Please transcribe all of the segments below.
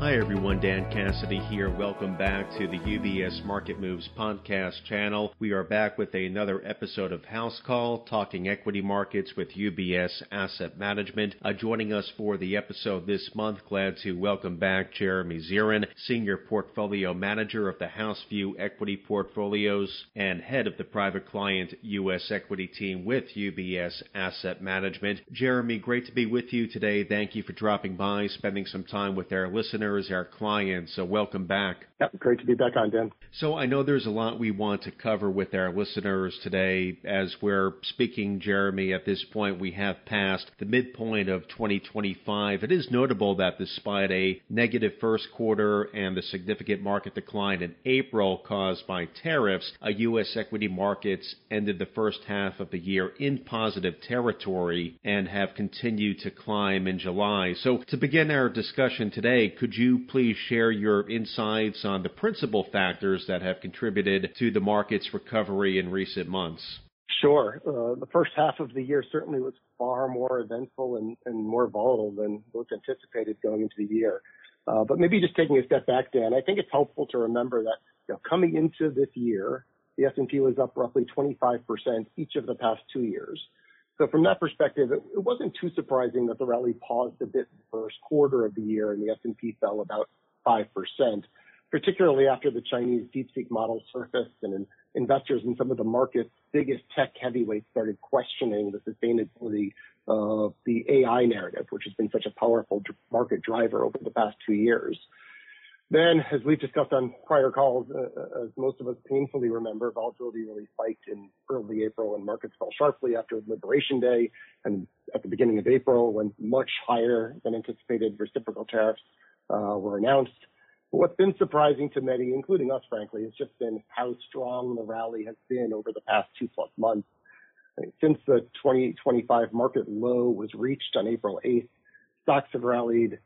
Hi everyone, Dan Cassidy here. Welcome back to the UBS Market Moves podcast channel. We are back with another episode of House Call, talking equity markets with UBS Asset Management. Joining us for the episode this month, glad to welcome back Jeremy Zirin, Senior Portfolio Manager of the HouseView Equity Portfolios and Head of the Private Client U.S. Equity Team with UBS Asset Management. Jeremy, great to be with you today. Thank you for dropping by, spending some time with our listeners, our clients. So welcome back. Yep, great to be back on, Dan. So I know there's a lot we want to cover with our listeners today. As we're speaking, Jeremy, at this point, we have passed the midpoint of 2025. It is notable that despite a negative first quarter and the significant market decline in April caused by tariffs, U.S. equity markets ended the first half of the year in positive territory and have continued to climb in July. So to begin our discussion today, could you please share your insights on the principal factors that have contributed to the market's recovery in recent months? Sure. The first half of the year certainly was far more eventful and more volatile than most anticipated going into the year. But maybe just taking a step back, Dan, I think it's helpful to remember that coming into this year, the S&P was up roughly 25% each of the past 2 years. So from that perspective, it wasn't too surprising that the rally paused a bit in the first quarter of the year and the S&P fell about 5%, particularly after the Chinese DeepSeek model surfaced and investors in some of the market's biggest tech heavyweights started questioning the sustainability of the AI narrative, which has been such a powerful market driver over the past 2 years. Then, as we've discussed on prior calls, as most of us painfully remember, volatility really spiked in early April and markets fell sharply after Liberation Day and at the beginning of April when much higher than anticipated reciprocal tariffs were announced. But what's been surprising to many, including us, frankly, has just been how strong the rally has been over the past 2+ months. Since the 2025 market low was reached on April 8th, stocks have rallied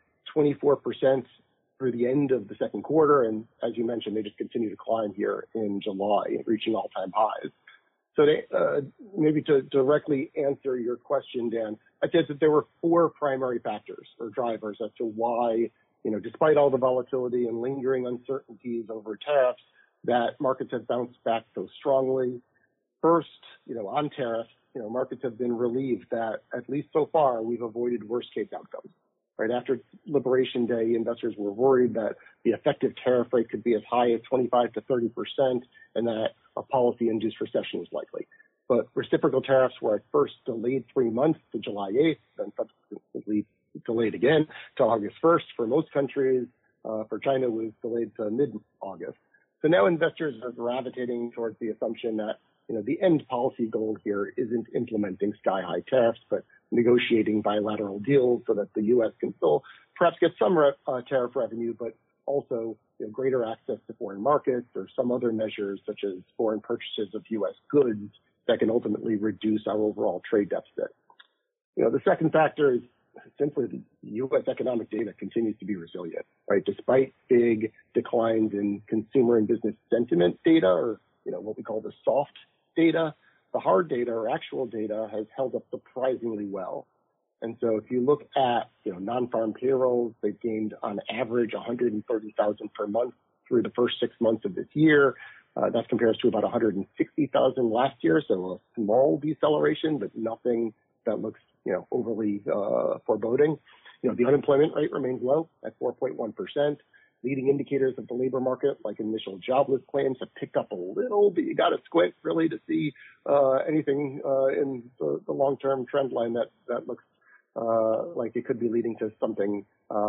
24% through the end of the second quarter, and as you mentioned, they just continue to climb here in July, reaching all-time highs. So maybe to directly answer your question, Dan, I'd say that there were 4 primary factors or drivers as to why, despite all the volatility and lingering uncertainties over tariffs, that markets have bounced back so strongly. First, on tariffs, markets have been relieved that, at least so far, we've avoided worst-case outcomes. Right after Liberation Day, investors were worried that the effective tariff rate could be as high as 25 to 30%, and that a policy-induced recession was likely. But reciprocal tariffs were at first delayed 3 months to July 8th, then subsequently delayed again to August 1st for most countries. For China, it was delayed to mid-August. So now investors are gravitating towards the assumption that the end policy goal here isn't implementing sky-high tariffs, but negotiating bilateral deals so that the U.S. can still perhaps get some tariff revenue, but also greater access to foreign markets or some other measures such as foreign purchases of U.S. goods that can ultimately reduce our overall trade deficit. The second factor is simply the U.S. economic data continues to be resilient, right? Despite big declines in consumer and business sentiment data, or what we call the soft data, the hard data or actual data has held up surprisingly well. And so if you look at, non-farm payrolls, they've gained on average 130,000 per month through the first 6 months of this year. That compares to about 160,000 last year. So a small deceleration, but nothing that looks, overly foreboding. The unemployment rate remains low at 4.1%. Leading indicators of the labor market, like initial jobless claims, have picked up a little, but you got to squint really to see anything in the long-term trend line that looks like it could be leading to something,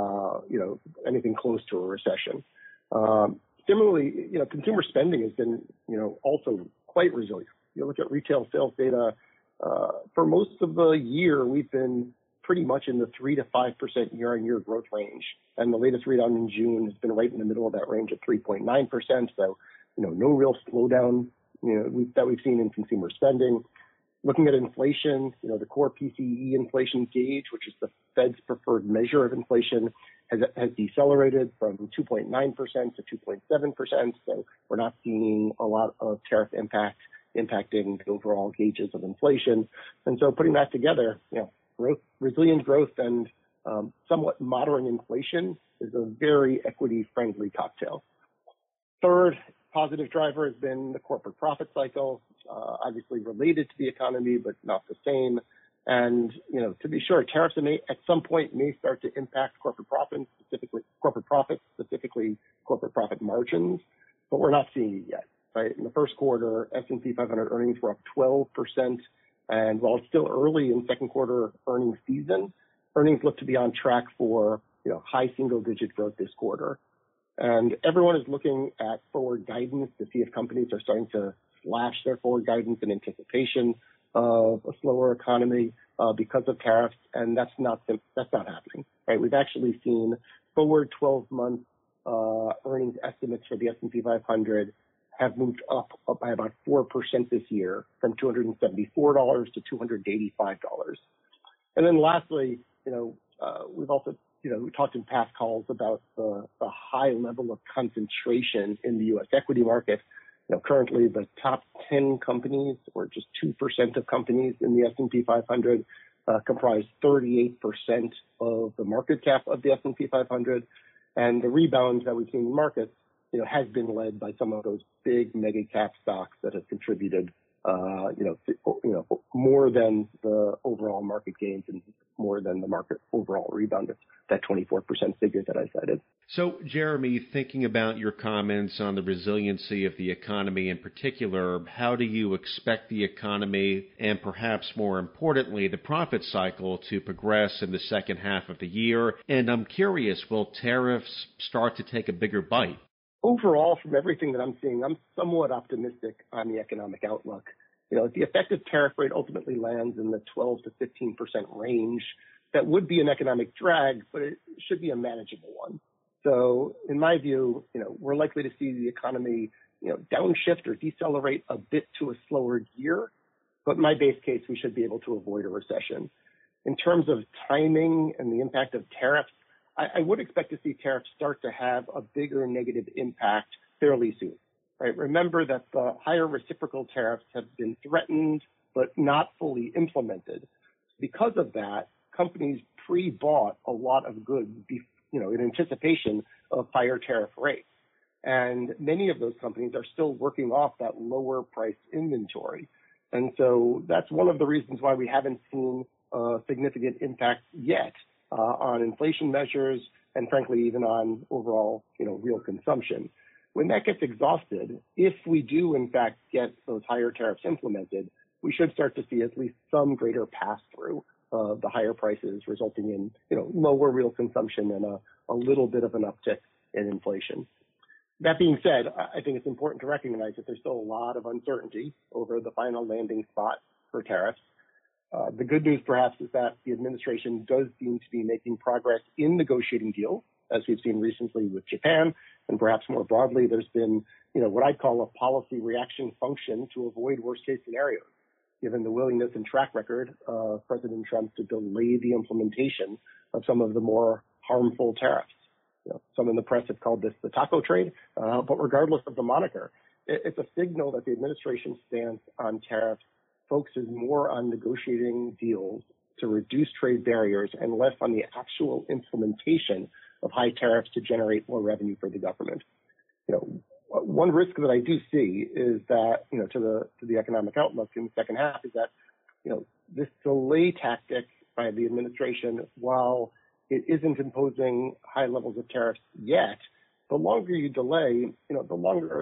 anything close to a recession. Similarly, consumer spending has been, also quite resilient. You look at retail sales data, for most of the year, we've been pretty much in the 3 to 5% year-on-year growth range. And the latest readout in June has been right in the middle of that range at 3.9%. So, no real slowdown, that we've seen in consumer spending. Looking at inflation, the core PCE inflation gauge, which is the Fed's preferred measure of inflation, has decelerated from 2.9% to 2.7%. So we're not seeing a lot of tariff impacting the overall gauges of inflation. And so putting that together, resilient growth and somewhat moderating inflation is a very equity-friendly cocktail. Third positive driver has been the corporate profit cycle, obviously related to the economy, but not the same. And, to be sure, tariffs at some point may start to impact corporate profits, specifically corporate profit margins, but we're not seeing it yet, right? In the first quarter, S&P 500 earnings were up 12%. And while it's still early in second quarter earnings season, earnings look to be on track for, high single-digit growth this quarter. And everyone is looking at forward guidance to see if companies are starting to slash their forward guidance in anticipation of a slower economy because of tariffs, and that's not happening, right? We've actually seen forward 12-month earnings estimates for the S&P 500 have moved up by about 4% this year, from $274 to $285. And then lastly, we've also we talked in past calls about the high level of concentration in the U.S. equity market. Currently the top 10 companies, or just 2% of companies in the S&P 500, comprise 38% of the market cap of the S&P 500. And the rebound that we've seen in markets, has been led by some of those big mega cap stocks that have contributed, more than the overall market gains and more than the market overall rebound, that 24% figure that I cited. So, Jeremy, thinking about your comments on the resiliency of the economy in particular, how do you expect the economy and perhaps more importantly, the profit cycle to progress in the second half of the year? And I'm curious, will tariffs start to take a bigger bite? Overall, from everything that I'm seeing, I'm somewhat optimistic on the economic outlook. If the effective tariff rate ultimately lands in the 12 to 15% range, that would be an economic drag, but it should be a manageable one. So in my view, we're likely to see the economy, downshift or decelerate a bit to a slower gear, but in my base case, we should be able to avoid a recession. In terms of timing and the impact of tariffs, I would expect to see tariffs start to have a bigger negative impact fairly soon. Right? Remember that the higher reciprocal tariffs have been threatened but not fully implemented. Because of that, companies pre-bought a lot of goods, in anticipation of higher tariff rates. And many of those companies are still working off that lower price inventory. And so that's one of the reasons why we haven't seen a significant impact yet on inflation measures and frankly, even on overall, real consumption. When that gets exhausted, if we do in fact get those higher tariffs implemented, we should start to see at least some greater pass-through of the higher prices, resulting in, lower real consumption and a little bit of an uptick in inflation. That being said, I think it's important to recognize that there's still a lot of uncertainty over the final landing spot for tariffs. The good news, perhaps, is that the administration does seem to be making progress in negotiating deals, as we've seen recently with Japan, and perhaps more broadly, there's been, what I'd call a policy reaction function to avoid worst-case scenarios, given the willingness and track record of President Trump to delay the implementation of some of the more harmful tariffs. Some in the press have called this the taco trade, but regardless of the moniker, it's a signal that the administration's stance on tariffs focuses more on negotiating deals to reduce trade barriers and less on the actual implementation of high tariffs to generate more revenue for the government. One risk that I do see is that, to the economic outlook in the second half is that, this delay tactic by the administration, while it isn't imposing high levels of tariffs yet, the longer you delay, the longer,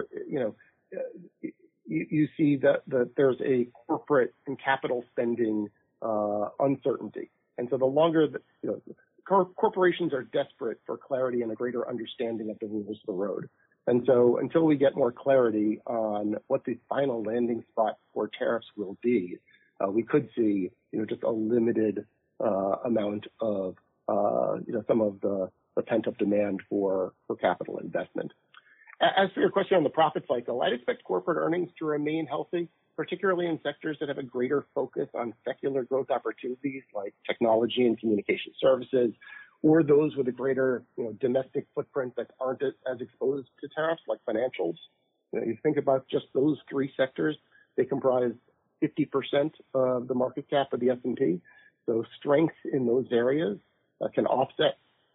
you see that there's a corporate and capital spending uncertainty. And so the longer corporations are desperate for clarity and a greater understanding of the rules of the road. And so until we get more clarity on what the final landing spot for tariffs will be, we could see, just a limited amount of, some of the pent-up demand for capital investment. As for your question on the profit cycle, I'd expect corporate earnings to remain healthy, particularly in sectors that have a greater focus on secular growth opportunities like technology and communication services, or those with a greater, domestic footprint that aren't as exposed to tariffs like financials. You think about just those three sectors, they comprise 50% of the market cap of the S&P. So strength in those areas can offset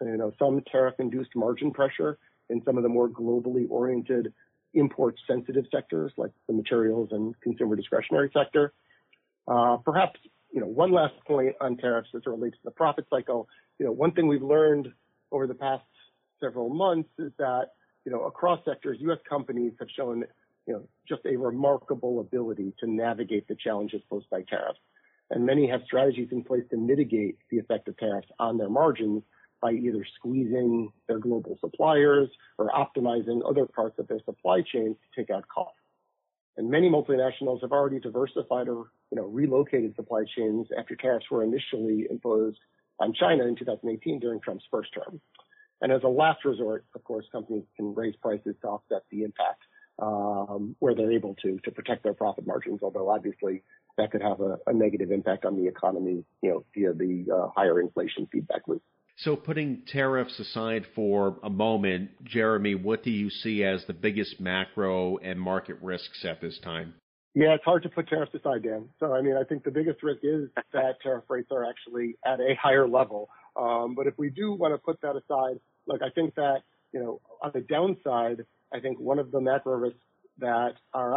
some tariff-induced margin pressure in some of the more globally oriented import-sensitive sectors like the materials and consumer discretionary sector. Perhaps, one last point on tariffs as it relates to the profit cycle. One thing we've learned over the past several months is that, across sectors, U.S. companies have shown, just a remarkable ability to navigate the challenges posed by tariffs. And many have strategies in place to mitigate the effect of tariffs on their margins by either squeezing their global suppliers or optimizing other parts of their supply chains to take out costs. And many multinationals have already diversified or, relocated supply chains after tariffs were initially imposed on China in 2018 during Trump's first term. And as a last resort, of course, companies can raise prices to offset the impact where they're able to protect their profit margins, although obviously that could have a negative impact on the economy, via the higher inflation feedback loop. So putting tariffs aside for a moment, Jeremy, what do you see as the biggest macro and market risks at this time? Yeah, it's hard to put tariffs aside, Dan. So, I think the biggest risk is that tariff rates are actually at a higher level. But if we do want to put that aside, look, I think that, on the downside, I think one of the macro risks that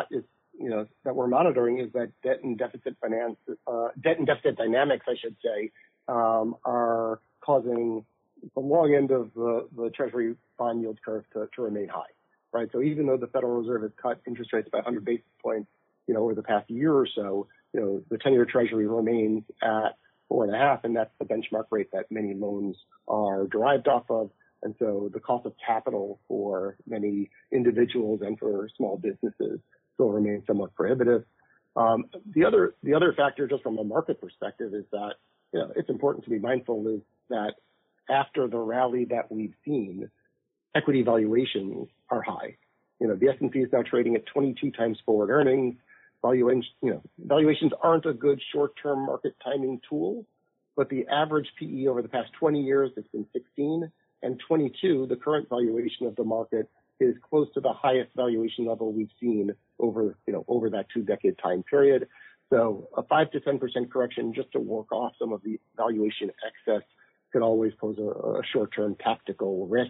we're monitoring is that debt and deficit dynamics, I should say, are causing the long end of the Treasury bond yield curve to remain high, right? So even though the Federal Reserve has cut interest rates by 100 basis points, over the past year or so, the 10-year Treasury remains at 4.5, and that's the benchmark rate that many loans are derived off of. And so the cost of capital for many individuals and for small businesses still remains somewhat prohibitive. The other factor, just from a market perspective, is that it's important to be mindful is that after the rally that we've seen, equity valuations are high. The S&P is now trading at 22 times forward earnings. Valuations aren't a good short-term market timing tool, but the average PE over the past 20 years has been 16, and 22, the current valuation of the market, is close to the highest valuation level we've seen over that 2-decade time period. So a 5 to 10% correction just to work off some of the valuation excess could always pose a short-term tactical risk.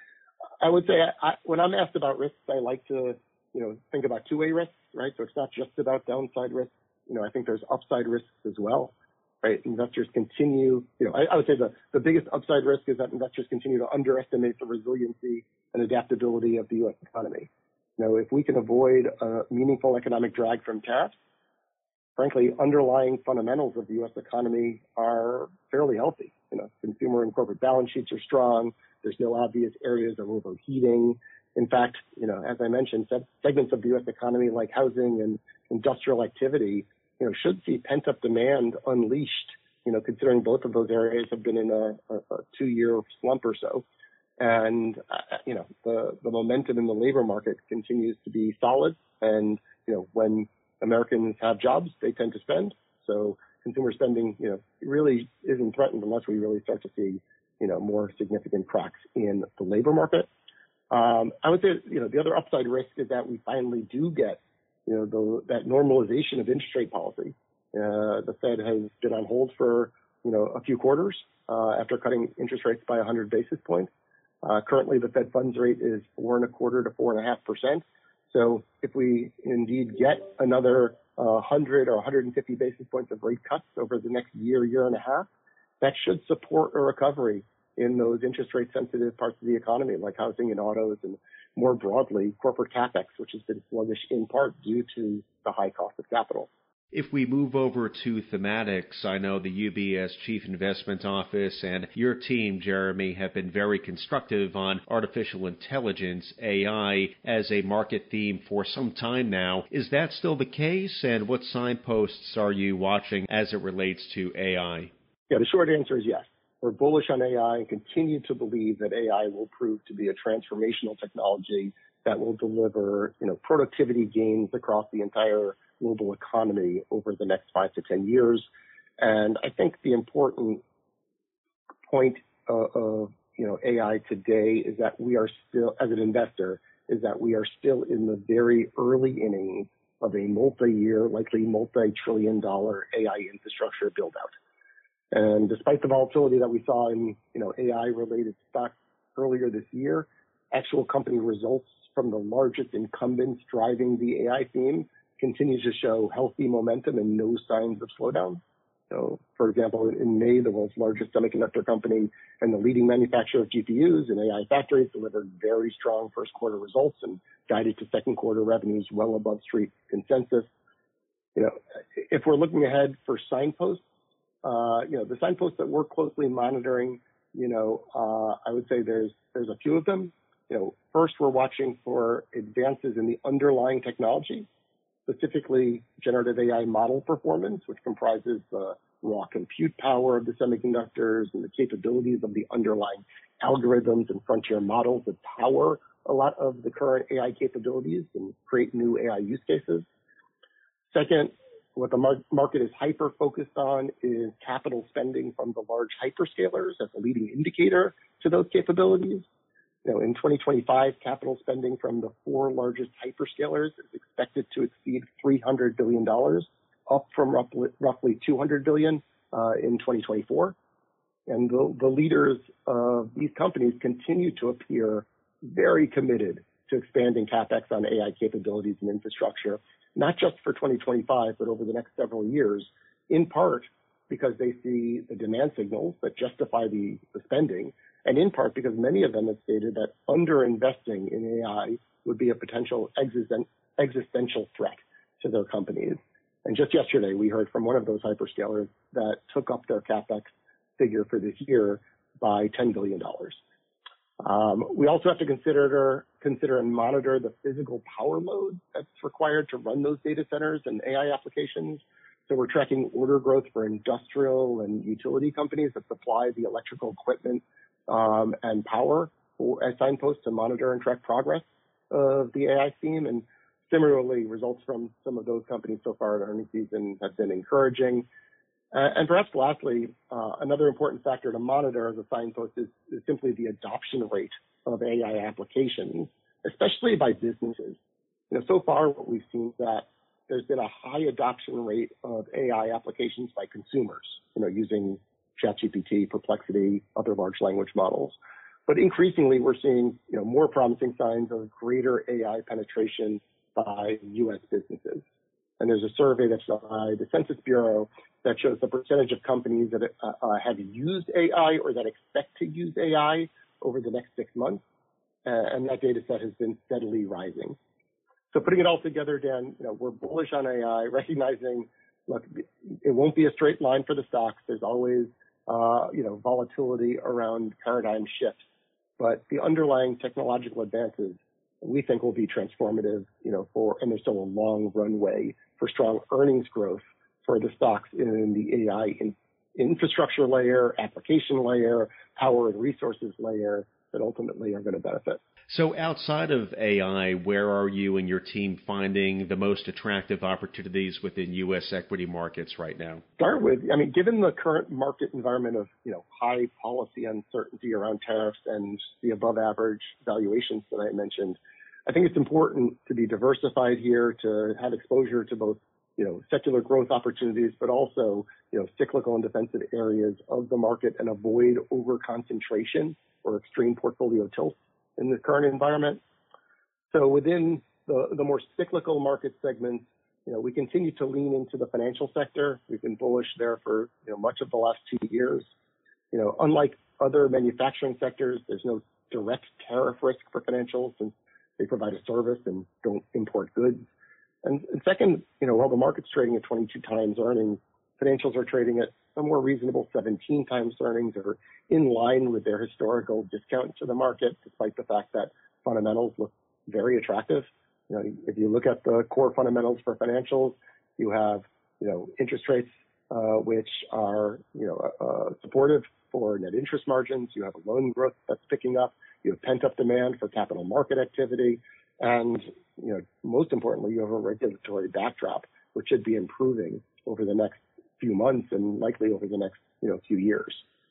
I would say when I'm asked about risks, I like to think about two-way risks, right? So it's not just about downside risks. I think there's upside risks as well, right? Investors continue, I would say the biggest upside risk is that investors continue to underestimate the resiliency and adaptability of the U.S. economy. If we can avoid a meaningful economic drag from tariffs, frankly, underlying fundamentals of the U.S. economy are fairly healthy. Consumer and corporate balance sheets are strong. There's no obvious areas of overheating. In fact, as I mentioned, segments of the U.S. economy like housing and industrial activity, should see pent-up demand unleashed, considering both of those areas have been in a 2-year slump or so. And, the momentum in the labor market continues to be solid. And, when Americans have jobs, they tend to spend. So consumer spending, really isn't threatened unless we really start to see, more significant cracks in the labor market. I would say, the other upside risk is that we finally do get, that normalization of interest rate policy. The Fed has been on hold for, a few quarters after cutting interest rates by 100 basis points. Currently, the Fed funds rate is 4.25% to 4.5%. So if we indeed get another 100 or 150 basis points of rate cuts over the next year and a half, that should support a recovery in those interest rate sensitive parts of the economy, like housing and autos, and more broadly, corporate capex, which has been sluggish in part due to the high cost of capital. If we move over to thematics, I know the UBS Chief Investment Office and your team, Jeremy, have been very constructive on artificial intelligence, AI, as a market theme for some time now. Is that still the case? And what signposts are you watching as it relates to AI? Yeah, the short answer is yes. We're bullish on AI and continue to believe that AI will prove to be a transformational technology that will deliver, productivity gains across the entire global economy over the next 5 to 10 years. And I think the important point of AI today is that we are still, as an investor, is that we are still in the very early innings of a multi-year, likely multi-trillion-dollar AI infrastructure build-out. And despite the volatility that we saw in, AI-related stocks earlier this year, actual company results from the largest incumbents driving the AI theme continues to show healthy momentum and no signs of slowdown. So, for example, in May, the world's largest semiconductor company and the leading manufacturer of GPUs and AI factories delivered very strong first quarter results and guided to second quarter revenues well above street consensus. If we're looking ahead for signposts, the signposts that we're closely monitoring, I would say there's a few of them. First, we're watching for advances in the underlying technology, specifically generative AI model performance, which comprises the raw compute power of the semiconductors and the capabilities of the underlying algorithms and frontier models that power a lot of the current AI capabilities and create new AI use cases. Second, what the market is hyper-focused on is capital spending from the large hyperscalers as a leading indicator to those capabilities. In 2025, capital spending from the 4 largest hyperscalers is expected to exceed $300 billion, up from roughly $200 billion in 2024. And the leaders of these companies continue to appear very committed to expanding CapEx on AI capabilities and infrastructure, not just for 2025, but over the next several years, in part because they see the demand signals that justify the spending, and in part because many of them have stated that underinvesting in AI would be a potential existential threat to their companies. And just yesterday, we heard from one of those hyperscalers that took up their CapEx figure for this year by $10 billion. We also have to consider and monitor the physical power load that's required to run those data centers and AI applications. So we're tracking order growth for industrial and utility companies that supply the electrical equipment and power as signposts to monitor and track progress of the AI theme. And similarly, results from some of those companies so far in earnings season have been encouraging. And perhaps lastly, another important factor to monitor as a signpost is simply the adoption rate of AI applications, especially by businesses. So far what we've seen is that there's been a high adoption rate of AI applications by consumers, using ChatGPT, Perplexity, other large language models. But increasingly, we're seeing, more promising signs of greater AI penetration by U.S. businesses. And there's a survey that's done by the Census Bureau that shows the percentage of companies that have used AI or that expect to use AI over the next 6 months. And that data set has been steadily rising. So putting it all together, Dan, we're bullish on AI, recognizing, look, it won't be a straight line for the stocks. There's always, volatility around paradigm shifts. But the underlying technological advances we think will be transformative, and there's still a long runway for strong earnings growth for the stocks in the AI infrastructure layer, application layer, power and resources layer that ultimately are going to benefit. So outside of AI, where are you and your team finding the most attractive opportunities within U.S. equity markets right now? Start with, given the current market environment of, high policy uncertainty around tariffs and the above average valuations that I mentioned, I think it's important to be diversified here, to have exposure to both, secular growth opportunities, but also, cyclical and defensive areas of the market and avoid over concentration or extreme portfolio tilt in the current environment. So within the more cyclical market segments, we continue to lean into the financial sector. We've been bullish there for, much of the last 2 years. Unlike other manufacturing sectors, there's no direct tariff risk for financials since they provide a service and don't import goods. And second, while the market's trading at 22 times earnings, financials are trading at a more reasonable 17 times earnings, or in line with their historical discount to the market, despite the fact that fundamentals look very attractive. If you look at the core fundamentals for financials, you have, interest rates, which are, supportive for net interest margins. You have a loan growth that's picking up. You have pent-up demand for capital market activity. And, most importantly, you have a regulatory backdrop, which should be improving over the next few months and likely over the next, few years.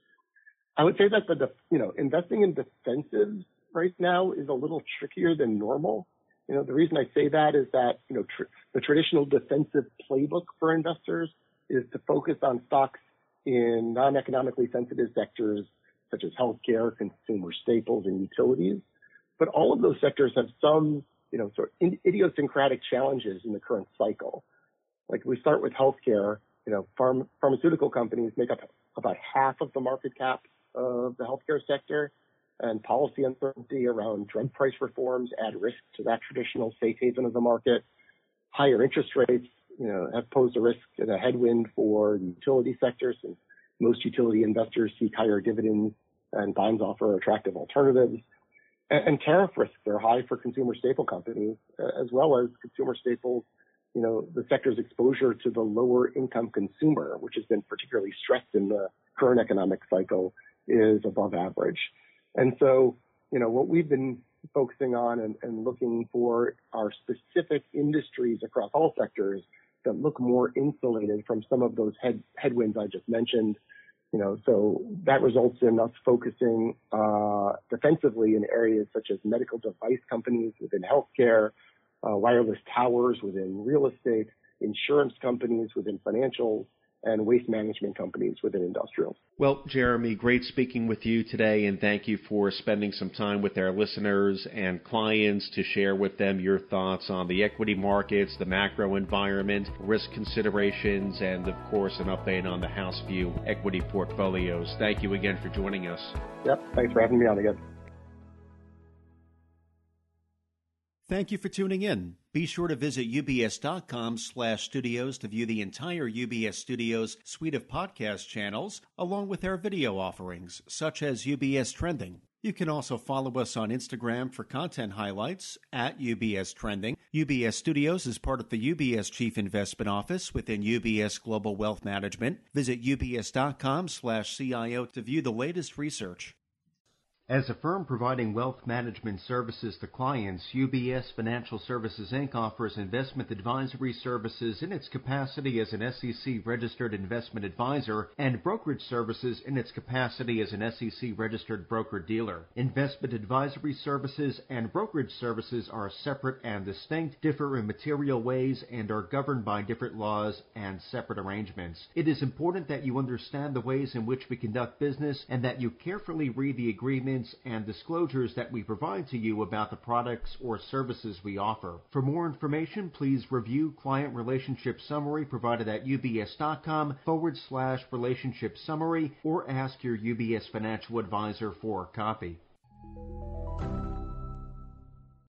I would say that investing in defensives right now is a little trickier than normal. The reason I say that is that, the traditional defensive playbook for investors is to focus on stocks in non-economically sensitive sectors such as healthcare, consumer staples, and utilities. But all of those sectors have some, sort of idiosyncratic challenges in the current cycle. Like we start with healthcare, pharmaceutical companies make up about half of the market cap of the healthcare sector, and policy uncertainty around drug price reforms add risk to that traditional safe haven of the market. Higher interest rates, have posed a risk and a headwind for the utility sector, since most utility investors seek higher dividends and bonds offer attractive alternatives. And tariff risks are high for consumer staple companies, as well as consumer staples. The sector's exposure to the lower income consumer, which has been particularly stressed in the current economic cycle, is above average. And so, what we've been focusing on and looking for are specific industries across all sectors that look more insulated from some of those headwinds I just mentioned. So that results in us focusing defensively in areas such as medical device companies within healthcare, wireless towers within real estate, insurance companies within financials, and waste management companies within industrials. Well, Jeremy, great speaking with you today, and thank you for spending some time with our listeners and clients to share with them your thoughts on the equity markets, the macro environment, risk considerations, and, of course, an update on the Houseview equity portfolios. Thank you again for joining us. Yep, thanks for having me on again. Thank you for tuning in. Be sure to visit ubs.com/studios to view the entire UBS Studios suite of podcast channels, along with our video offerings, such as UBS Trending. You can also follow us on Instagram for content highlights at UBS Trending. UBS Studios is part of the UBS Chief Investment Office within UBS Global Wealth Management. Visit ubs.com/CIO to view the latest research. As a firm providing wealth management services to clients, UBS Financial Services, Inc. offers investment advisory services in its capacity as an SEC-registered investment advisor and brokerage services in its capacity as an SEC-registered broker-dealer. Investment advisory services and brokerage services are separate and distinct, differ in material ways, and are governed by different laws and separate arrangements. It is important that you understand the ways in which we conduct business and that you carefully read the agreements and disclosures that we provide to you about the products or services we offer. For more information, please review Client Relationship Summary provided at ubs.com/relationship summary or ask your UBS financial advisor for a copy.